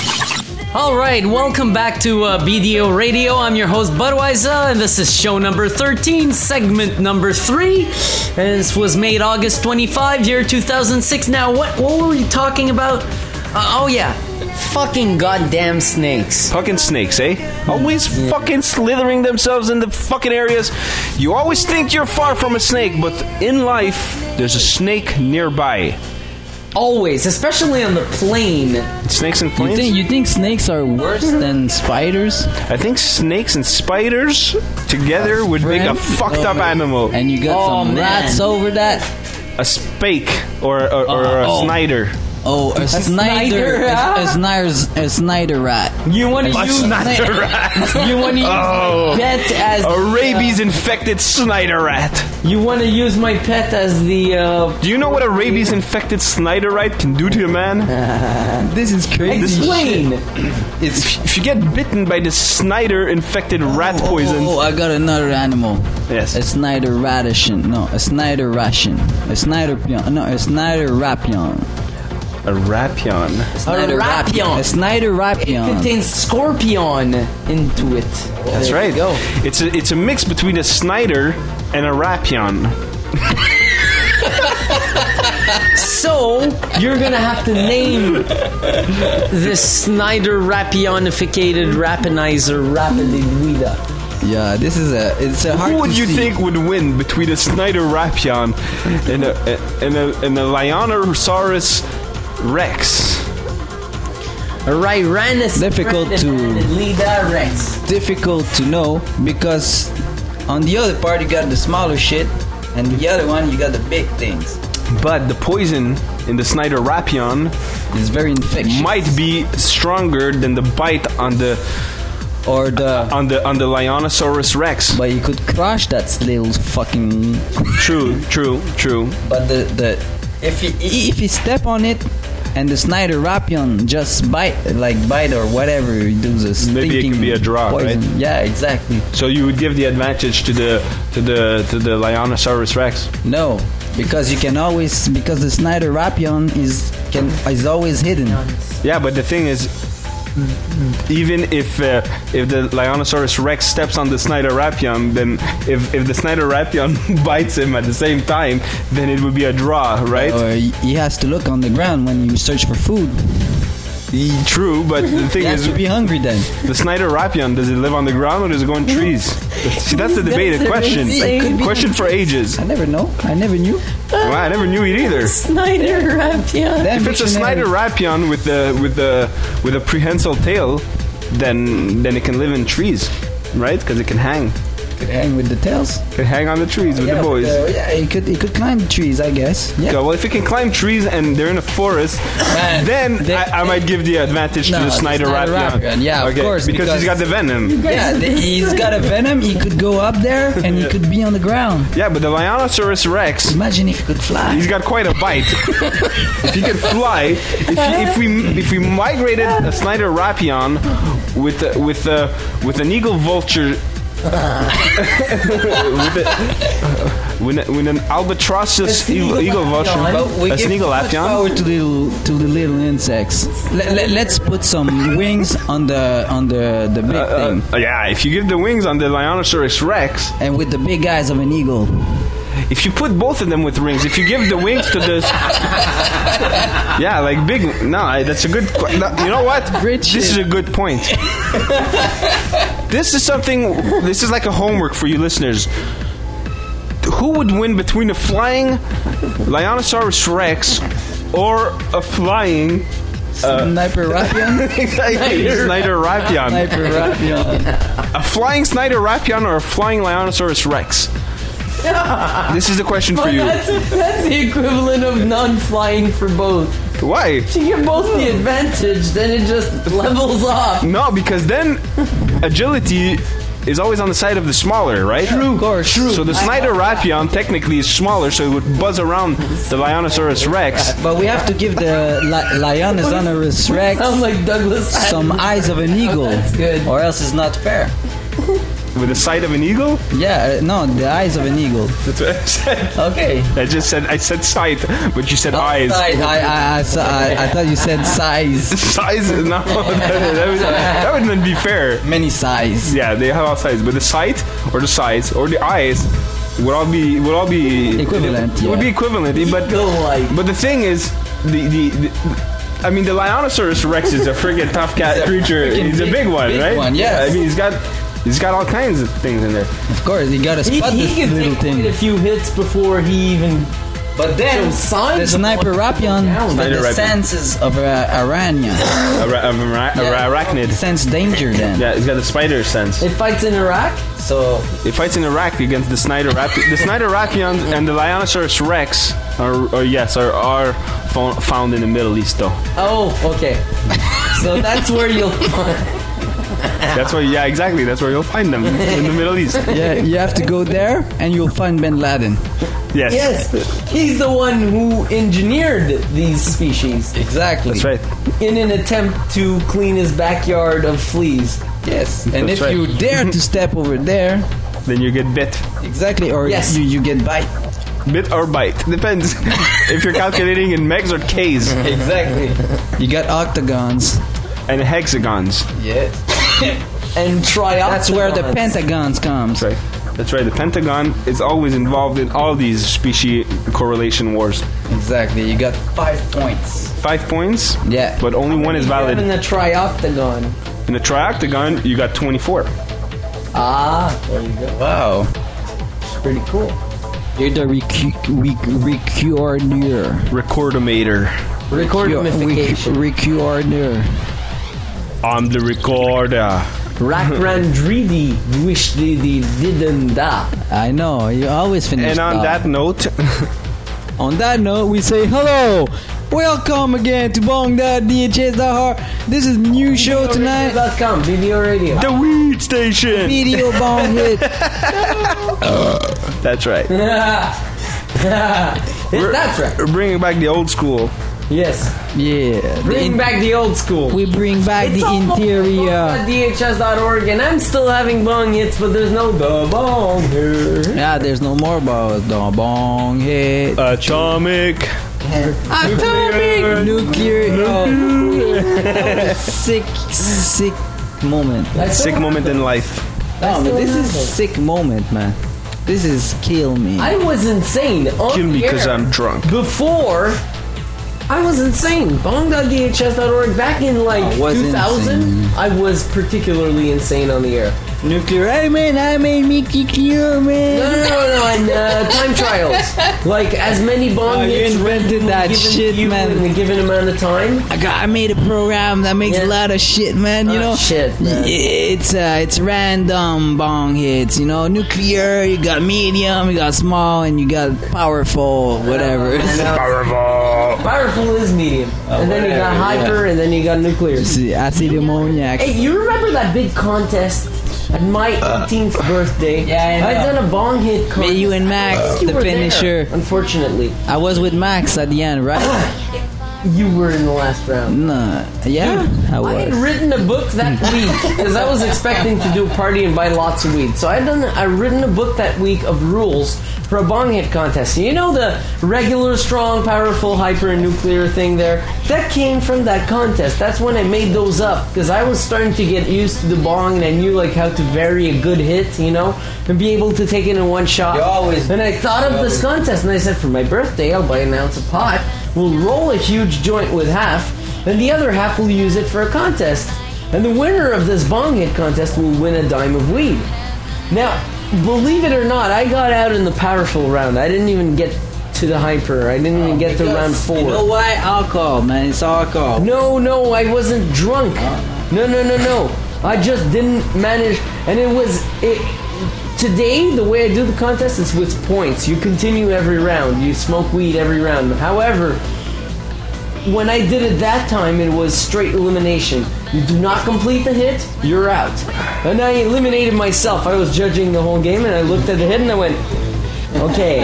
All right, welcome back to uh, B D O Radio. I'm your host Budweiser, and this is show number thirteen, segment number three. This was made August twenty-fifth, year two thousand six. Now, what what were we talking about? Uh, oh yeah, fucking goddamn snakes. Fucking snakes, eh? Always fucking slithering themselves in the fucking areas. You always think you're far from a snake, but in life, there's a snake nearby. Always, especially on the plane. Snakes and You planes? think you think snakes are worse than spiders? I think snakes and spiders together would make a friend? fucked up animal. And you got Oh, some man. rats over that? A spake or, or, or Uh, a oh. snider. Oh, a, Snyder, Snyder, a, ah? a Snyder's, a Snyder rat. You want to A use Snyder rat. You want to use Oh. my pet as A the, uh, rabies-infected Snyder rat. You want to use my pet as the. Uh, Do you know what a rabies-infected Snyder rat can do to a man? This is crazy. explain. It's If you get bitten by the Snyder-infected rat poison, Oh, I got another animal. yes, A Snyder ration. No, a Snyder ration. A Snyder pion. No, a Snyder rapion. a rapion. Snyder rap- rapion. A Snyder It rapion. contains scorpion into it. That's There right. you go. It's a it's a mix between a Snyder and a rapion. So you're gonna have to name this Snyder rapionificated rapinizer rapidiluida. Yeah, this is a. It's a hard Who would to you see. think would win between a Snyder rapion and a and a and a Lionosaurus Rex? A Rhinoceros Difficult to- rapidiluida rex. Difficult to know because on the other part you got the smaller shit, and the other one you got the big things. But the poison in the Snyder rapion It's very infectious. might be stronger than the bite on the or the. on the on the Lionosaurus Rex. But you could crush that little fucking. True, true, true. But the the if you if you step on it. And the Snyder rapion just bite, like bite or whatever, it does a Maybe it stinking could be a draw, poison. right? Yeah, exactly. So you would give the advantage to the to the to the Lionosaurus Rex. No, because you can always because the Snyder rapion is can is always hidden. Yeah, but the thing is, even if uh, if the Lionosaurus Rex steps on the Snyder rapion, then if if the Snyder rapion bites him at the same time, then it would be a draw, right? Or he he has to look on the ground when you search for food. E- True, but the thing He has is, to be hungry then. the Snyder rapion, does it live on the ground or does it go in trees? See, that's the debated That's question. insane. Question for ages. I never know. I never knew. Well, I never knew it either. Snyder rapion. Then If it's a dictionary- Snyder rapion with the with the with a prehensile tail, then then it can live in trees, right? Because it can hang. could hang with the tails. Can hang on the trees with yeah, the boys. but, uh, yeah, he could he could climb trees, I guess. Yeah. Okay, well, if it can climb trees and they're in a forest, Man, then they- I, I might give the advantage No, to the the Snyder Snyder rapion. rapion, yeah, of okay, course, because, he's got because- the venom. Yeah, the, he's got a venom. He could go up there and he could be on the ground. Yeah, but the Lionosaurus Rex, Imagine if he could fly. he's got quite a bite. If he could fly, if, he, if we if we migrated a Snyder rapion with a, with a, with an eagle vulture. with, a, with, a, with an albatrossus eagle, eagle vulture, But we a give sneagle too much apion. power to the to the little insects. Let, let, let's put some wings on the on the the big thing, Uh, yeah, if you give the wings on the Lionosaurus Rex, and with the big eyes of an eagle. if you put both of them with rings, if you give the wings to the, yeah, like big. No, I- that's a good. qu- no, You know what? Great This shit. is a good point. This is something. This is like a homework for you listeners. Who would win between a flying Lionosaurus Rex or a flying Sniper rapion. Snyder rapion? Sniper rapion. A flying Snyder rapion or a flying Lionosaurus Rex? This is the question for you. That's, that's the equivalent of non-flying for both. Why? If you give both the advantage, then it just levels off. No, because then agility is always on the side of the smaller, right? True, of course. True. So the Snyder rapion technically is smaller, so it would buzz around the Lionosaurus Rex. But we have to give the li- Lionosaurus Rex Sound like Douglas some Adams. eyes of an eagle, That's good. or else it's not fair. With the sight of an eagle? Yeah, uh, no, the eyes of an eagle. That's what I said. Okay. I just said I said sight, but you said Oh, eyes. I, I, I, I, saw- I, I thought you said size. Size? No, that, that, would, that wouldn't be fair. Many size. Yeah, they have all sizes, but the sight or the size or the eyes would all be would all be Equivalent, It would yeah. be equivalent, but Go like. but the thing is, the the. the I mean, the Lionosaurus Rex is a friggin' tough cat creature. freaking He's a big- big one, big right? one, yes. I mean, he's got he's got all kinds of things in there. Of course, you gotta He, spot he this can little take quite thing. a few hits before he even But then signs the of sniper rapion, but Sniper the rapion. senses of uh, aranya. Ara- um, ara- ara- arachnid. Sense danger then. Yeah, it's got the spider sense. It fights in Iraq. So It fights in Iraq against the Snyder Rapion. The Snyder Rapion and the Lionosaurus Rex are, are yes, are, are fo- found in the Middle East though. Oh, okay. So that's where you'll find. That's why, yeah, exactly. That's where you'll find them in the Middle East. yeah, you have to go there and you'll find Bin Laden. Yes, Yes, he's the one who engineered these species Exactly. that's right. in an attempt to clean his backyard of fleas. Yes. And That's if right. you dare to step over there, Then you get bit, exactly, or Yes. you, you get bite. bit or bite depends if you're calculating in megs or k's Exactly. You got octagons. and hexagons. Yes. And trioptodons. That's where the pentagons comes. That's right. That's right. The Pentagon is always involved in all these species correlation wars. Exactly. You got five points. Five points. Yeah. But only one is In valid. the trioptagon. In the trioctagon, you got twenty-four. Ah, there you go. Wow. Pretty cool. You're the recu- rec- recorder. Recordomator. Recordification. Recorder. I'm the recorder. Rakrandridi Dwishdidi Didanda. I know. You always finish. And on off. that note, On that note, we say hello. Welcome again to bong dot d h s dot r. This is new show tonight. .com, Video Radio. the weed station. Video bong hit. That's right. That's right. We're bringing back the old school. Yes. Yeah. Bring the in- back the old school. we bring back the interior. D H S dot org, and I'm still having bong hits, but there's no the bong here. Yeah, there's no more about the bong hit. Atomic. Atomic nuclear. Oh. sick, sick moment. Sick moment in life. No, but this is sick moment, man. This is kill me. I was insane. On Kill me the because air. I'm drunk. Before, I was insane. bong dot d h s dot org, back in like I was two thousand, insane. I was particularly insane on the air. Nuclear. Hey man, I made Mickey clear, man. No, no, no, no, and uh, time trials. Like, as many bong Oh, you hits invented randomly that given to shit, you man. in a given amount of time. I got. I made a program that makes Yeah. a lot of shit, man. You Oh, know, shit, man. It's uh, it's random bong hits. You know, nuclear. You got medium. You got small, and you got powerful. Whatever. Powerful. Powerful is medium. and then you got whatever, hyper, and then you got nuclear. See, acid ammoniac. Hey, you remember that big contest at my eighteenth birthday? Yeah, I know. I'd done a bong hit contest. Me, you, and Max, You the were there, finisher. unfortunately. I was with Max at the end, right? You were in the last round. Nah. Yeah, I I had was. written a book that week because I was expecting to do a party and buy lots of weed. So I done I written a book that week of rules for a bong hit contest. You know the regular, strong, powerful, hyper, and nuclear thing there? That came from that contest. That's when I made those up because I was starting to get used to the bong and I knew like how to vary a good hit, you know, and be able to take it in one shot. You always- And I thought of this contest and I said, for my birthday, I'll buy an ounce of pot. We'll roll a huge joint with half, and the other half will use it for a contest. And the winner of this bong hit contest will win a dime of weed. Now, believe it or not, I got out in the powerful round. I didn't even get to the hyper. I didn't even get to round four. You know why? Alcohol, man. It's alcohol. No, no, I wasn't drunk. No, no, no, no. I just didn't manage, and it was it. Today, the way I do the contest is with points. You continue every round. You smoke weed every round. However, when I did it that time, it was straight elimination. You do not complete the hit, you're out. And I eliminated myself. I was judging the whole game, and I looked at the hit, and I went, okay.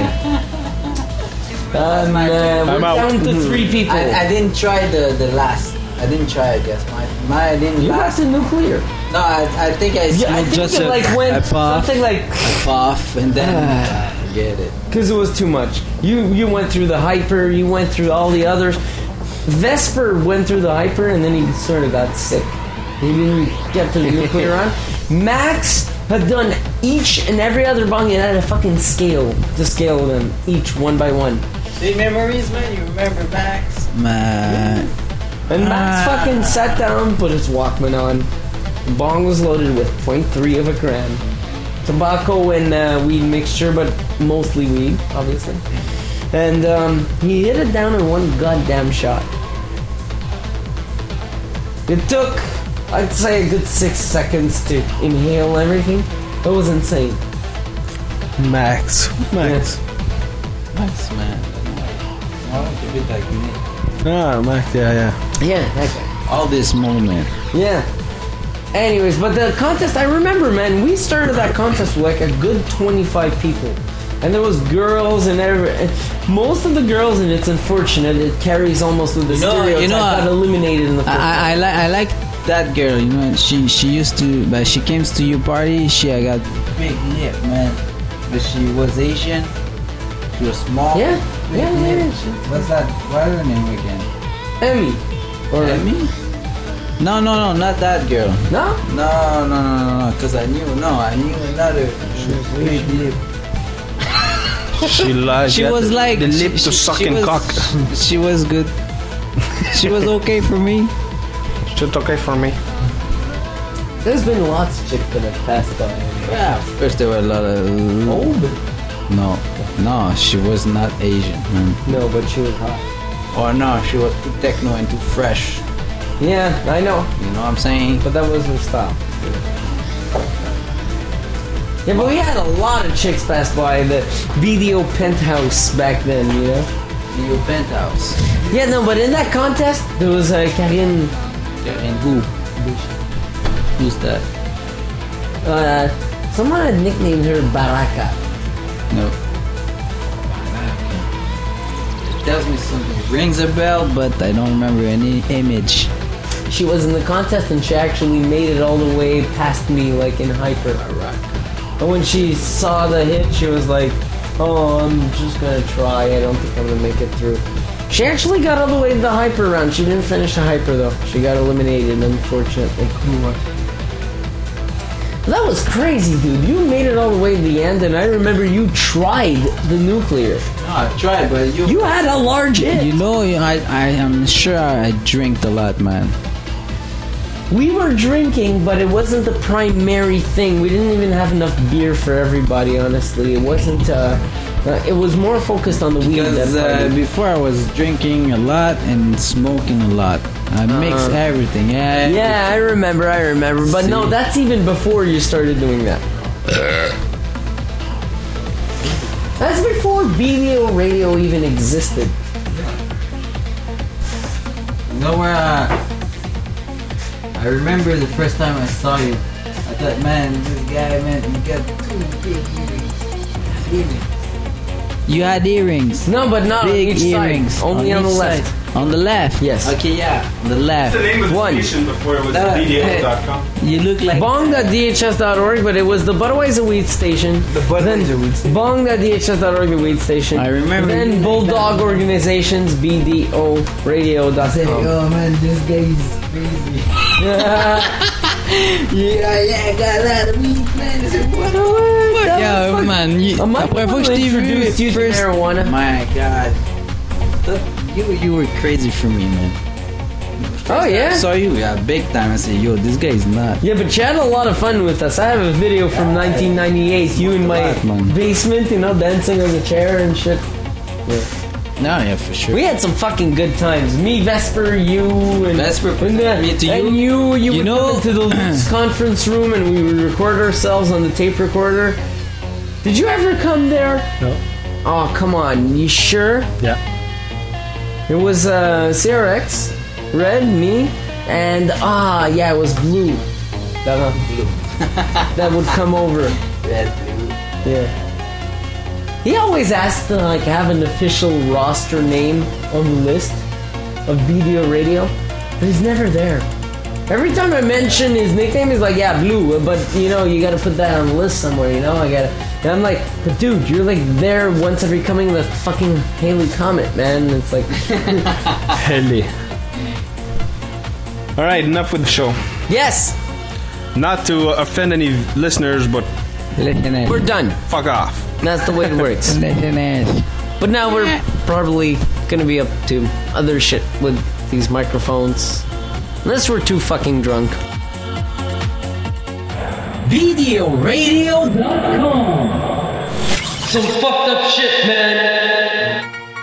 Um, uh, we're I'm out. down to three people. I, I didn't try the, the last. I didn't try it, yes. My, my I didn't you got last. to nuclear. No, I, I think I Yeah, I smoked think just it a, like went a puff, something like a puff, and then uh, forget it. because it was too much. You you went through the hyper, you went through all the others. Vesper went through the hyper, and then he sort of got sick. He didn't get to the nuclear on. Max had done each and every other bong and had a fucking scale to scale them each one by one. See memories, man. You remember Max? Man. And Max Ah. fucking sat down, put his Walkman on. The bong was loaded with zero point three of a gram. Tobacco and uh, weed mixture, but mostly weed, obviously. And um, he hit it down in one goddamn shot. It took, I'd say, a good six seconds to inhale everything. That was insane. Max. Max. Max, man. Why don't you be like me? Ah, Max, yeah, yeah. Yeah, that guy. All this moment. Yeah. Anyways, but the contest, I remember, man, we started that contest with like a good twenty-five people. And there was girls and every, and most of the girls, and it's unfortunate, it carries almost with the You know- stereotype you know, got I- eliminated in the first I, I, I like I like that girl. You know, she she used to, but she came to your party. She I got big lip, man. But she was Asian. She was small. Yeah, big yeah, yeah, lip. yeah, she- What's that? What her name again? Emmy. Or Emmy? No, no, no, not that girl. No? No, no, no, no, no. Cause I knew, no, I knew another. She was big lip. She lied. She She had was the- like the lip she- to she- suck she and was- cock. She was good. She was okay for me. Shit, okay for me. There's been lots of chicks that have passed by. Yeah, first there were a lot of. Old? No, no, she was not Asian. Man. No, but she was hot. Or no, she was too techno and too fresh. Yeah, I know. You know what I'm saying? But that was her style. Yeah, but we had a lot of chicks pass by the video penthouse back then, you know? Your penthouse. Yeah, no, but in that contest, there was uh, Karine. And who? Who's that? Uh, someone had nicknamed her Baraka. No. It tells me something. Rings a bell, but I don't remember any image. She was in the contest and she actually made it all the way past me, like in hyper. And when she saw the hit, she was like, oh, I'm just gonna try. I don't think I'm gonna make it through. She actually got all the way to the hyper round. She didn't finish the hyper though. She got eliminated, unfortunately. That was crazy, dude. You made it all the way to the end, and I remember you tried the nuclear. No, I tried, but you. You had a large hit. You know, I, I am sure I drank a lot, man. We were drinking, but it wasn't the primary thing. We didn't even have enough beer for everybody, honestly. It wasn't, uh, uh it was more focused on the weed Because than uh, party. before I was drinking a lot and smoking a lot. I mixed everything. Yeah. Yeah, I remember, I remember. But no, See. that's even before you started doing that. That's before video radio even existed. You know where? Uh, I remember the first time I saw you. I thought, man, this guy, man, you got two big earrings. Earrings. You had earrings. No, but not Big on each earrings. side. Only on, each the left. side. On the left? Yes. Okay, yeah. On the left. name of the One. station before it was Uh, video dot com. You look like. Bong dot D H S dot org, but it was the Budweiser weed station. The Budweiser Then weed station. Bong dot D H S dot org, the weed station. I remember you Then like Bulldog that. Organizations, B D O radio dot com. Oh man, this guy is crazy. Yeah, yeah, I got a lot of weed, man. I said, what? That Yeah, was fuck- man. You, A month après, faut que before je they t'ai vu introduced you to first. marijuana. My God. You, you were crazy for me, man. Oh, yeah? I saw you, yeah, big time. I said, yo, this guy is not. Yeah, but you had a lot of fun with us. I have a video from nineteen ninety-eight. You in my lot, man. basement, you know, dancing on the chair and shit. No, yeah, for sure. We had some fucking good times. Me, Vesper, you, and Vesper and, presented me to and you. you. You, You would know- come into the Luke's conference room, and we would record ourselves on the tape recorder. Did you ever come there? No. Oh, come on. You sure? Yeah. It was uh, C R X, Red, me, and ah, yeah, it was Blue. That uh, Blue. That would come over. Red, blue. Yeah. He always asked to like have an official roster name on the list of video radio, but he's never there. Every time I mention his nickname, he's like, "Yeah, Blue," but you know, you gotta put that on the list somewhere. You know, I gotta. And I'm like, "But dude, you're like there once every coming of the fucking Haley Comet, man." It's like, Heli. All right, enough with the show. yes, Not to offend any listeners, but Listen we're done. fuck off. That's the way it works. Listen But now we're probably gonna be up to other shit with these microphones. Unless we're too fucking drunk. video radio dot com. Some fucked up shit, man.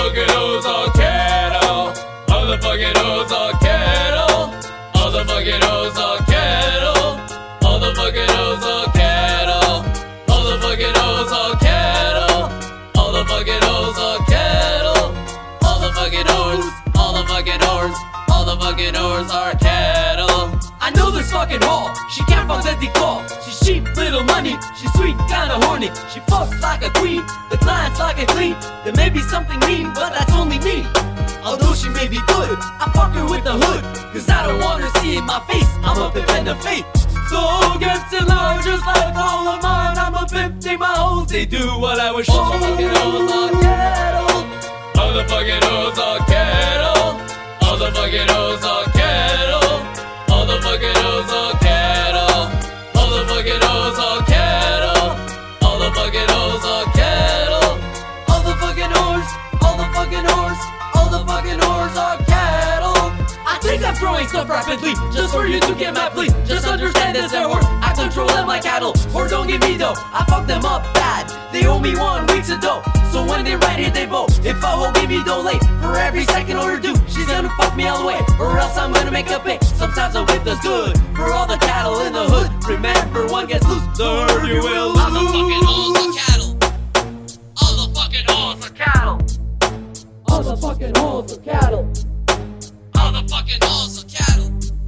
fucking hoes are cattle. All the fucking hoes are cattle. All the fucking hoes are cattle. All the fucking hoes are cattle. All the fucking hoes are cattle. All the fucking hoes are cattle. All the fucking hoes. All the fucking whores. All the fucking whores are cattle. I know this fucking whore. She can't fuck the decor. She's cheap, little money. She's sweet, kinda horny. She fucks like a queen. The client's like a clean. There may be something mean, but that's only me. Although she may be good, I fuck her with the hood. Cause I don't want her seeing my face. I'm a pimp and a fake. So gets in line just like all of mine. I'm a pimp, take my hoes. They do what I wish. All the fucking hoes are cattle. All the fucking hoes are cattle. All the fucking hoes are cattle. All the fucking hoes are cattle. All the fucking hoes are cattle. All the fucking hoes are cattle. All the fucking whores. All the fucking whores. All the fucking whores are cattle. I think I'm throwing stuff rapidly just for you to get my plea. Just understand this, they're whores. I control them like cattle. Or don't give me dough. I fuck them up bad. They owe me one week's a dough. So when they write it, they vote. If a hoe give me dough late for every second order due, she's gonna fuck me all the way, or else I'm gonna make a pick. Sometimes a whip does good for all the cattle in the hood. Remember, one gets loose, the herd you will lose. All the fucking hoes are cattle. All the fucking hoes are cattle. All the fucking hoes are cattle. All the fucking hoes are cattle.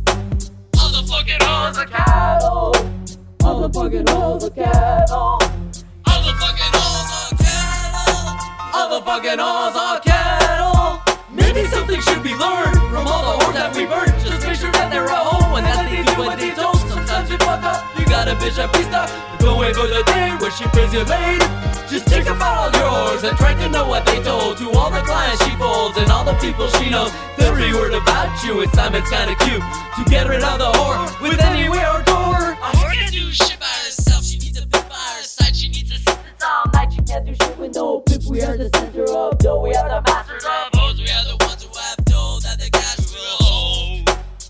All the fucking hoes are cattle. All the fucking hoes are cattle. All the fucking hoes are cattle. All the fucking hoes are cattle. Maybe something should be learned from all the whores that we burned. Just make sure that they're at home and that they do what they told. Sometimes we fuck up. You got a bitch that please stop. Don't wait for the day when she pays you late. Just think about all your whores and try to know what they told to all the clients she folds and all the people she knows. The free word about you, it's time it's kinda cute to get rid of the whore with anywhere or door. A whore can't do shit by herself. She needs a pimp by her side. She needs assistance all night. She can't do shit with no pimp. We are the center of dough. We are the masters of hoes. We are the ones who have dough that the cash will hold.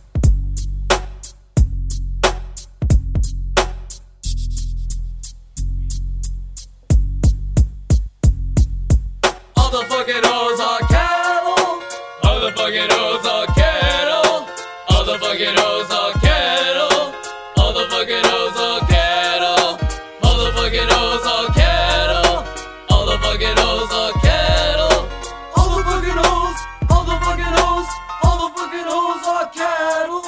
All the fucking hoes are cattle. All the fucking hoes are cattle. All the fucking hoes are cattle. All the fucking hoes are cattle. All the fucking hoes are cattle. All the fucking hoes are cattle. All the fucking hoes. All the fucking hoes. All the fucking hoes are cattle.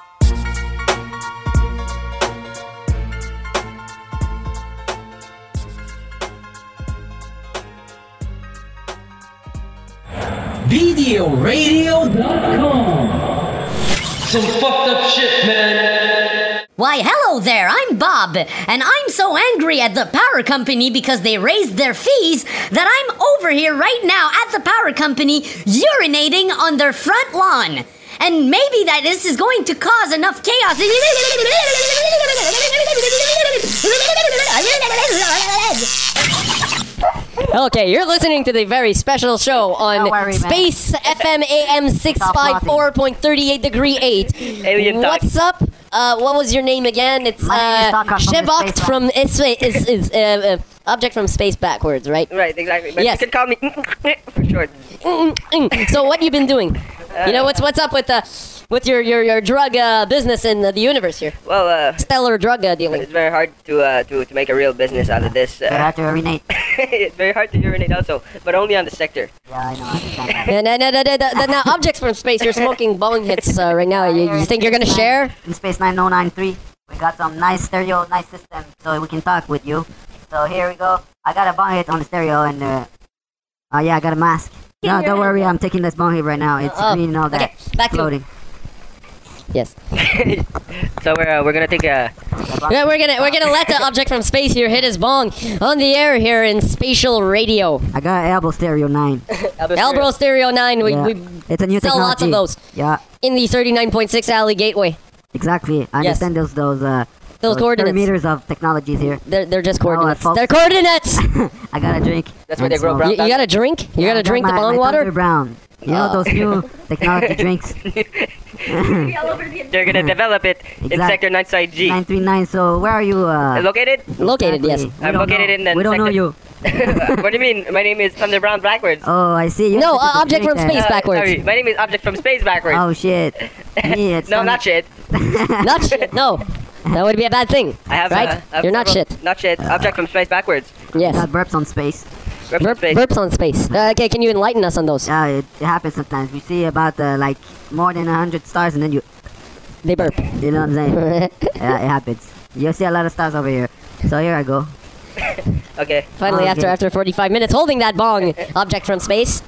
video radio dot com. Some fucked up shit, man. Why, hello there, I'm Bob, and I'm so angry at the power company because they raised their fees that I'm over here right now at the power company urinating on their front lawn. And maybe that this is going to cause enough chaos. Okay, you're listening to the very special show on worry, Space F M A M six fifty-four point three eight degree eight. Alien talk. What's up? Uh, what was your name again? It's My name is uh, Doc Ock from the Sheboct space from is is, is uh, uh, object from space backwards, right? Right, exactly. But Yes. you can call me for short. Mm, mm. So what you been doing? You know what's what's up with uh, with your your your drug uh, business in uh, the universe here? Well, uh, Stellar drug uh, dealing. it's very hard to uh, to to make a real business out of this. Better Uh, have to urinate. it's very hard to urinate also, but only on the sector. Yeah, I know. I understand that. Yeah, no, no, no, no, no, now objects from space. You're smoking bong hits uh, right now. You, you think you're gonna share? In Space nine oh nine three, we got some nice stereo, nice system, so we can talk with you. So here we go. I got a bong hit on the stereo, and uh, oh yeah, I got a mask. No, don't worry, I'm taking this bong hit right now. It's Oh, green and all that. okay, back to- Floating. Yes. So we're uh, we're gonna take a. Yeah, we're gonna we're gonna let the object from space here hit his bong on the air here in spatial radio. I got Elbow Stereo nine. Elbro Stereo nine. We, Yeah. we It's a new sell lots technology. of those Yeah, in the thirty-nine point six Alley Gateway. exactly. I Yes. understand those those uh Those those coordinates. meters of technologies here. They're they're just Oh, coordinates. folks. They're coordinates. I got a drink. That's where and they grow so- brown. you, you got a drink? You Yeah, got I to drink my, the bong my water? Thunder Brown. You know Oh. those new technology drinks? They're gonna develop it in Exact- Sector nine Side G. nine three nine. So where are you? Uh, Located? Located, yes. exactly? We I'm don't located know. in the We don't know sector- you. What do you mean? My name is Thunder Brown backwards. Oh, I see. You No, have to uh, take a object drink from there. space. backwards. Sorry, my name is Object from Space backwards. Oh shit. Me, it's no, Thunder- not shit. Not shit. No, that would be a bad thing. I have. Right? Uh, I have You're not several- shit. Not shit. Object from Space backwards. Yes. Got burps on space. Burp Burp, space. burps on space. Uh, okay, can you enlighten us on those? Yeah, it, it happens sometimes. We see about uh, like more than a hundred stars, and then you, They burp. you know what I'm saying? Yeah, it happens. You see a lot of stars over here. So here I go. Okay. Finally, Oh, after okay. after forty-five minutes holding that bong, object from space.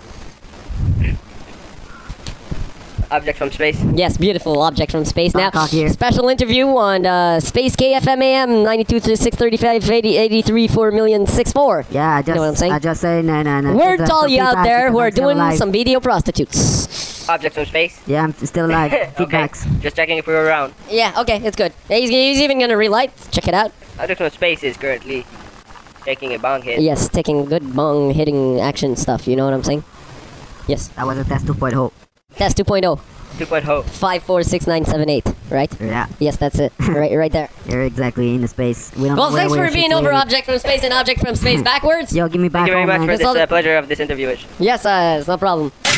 Object from space. Yes, beautiful object from space. Now, Cock here. special interview on uh, Space K F M A M ninety-two to six thirty-five eighty eighty-three four million six four. Yeah, I just, know what I'm saying? I just say no, no, no. Word Just, to uh, all some you out feedback there because who are I'm still doing alive. some video prostitutes. Object from space. Yeah, I'm still alive. Okay. Feedbacks. Just checking if we were around. Yeah, okay, it's good. He's, he's even gonna relight. Check it out. Object from space is currently taking a bong hit. Yes, taking good bong hitting action stuff. You know what I'm saying? Yes. That was a test two point oh. That's two point oh. two point oh. five four six nine seven eight, right? Yeah, Yes, that's it. right right there. you're exactly in the space. We don't Well, know where thanks we're for being over situated. object from space and object from space backwards. Yo, give me back Thank you very home, much man. for That's this all the- uh, pleasure of this interview. Yes, uh, it's no problem.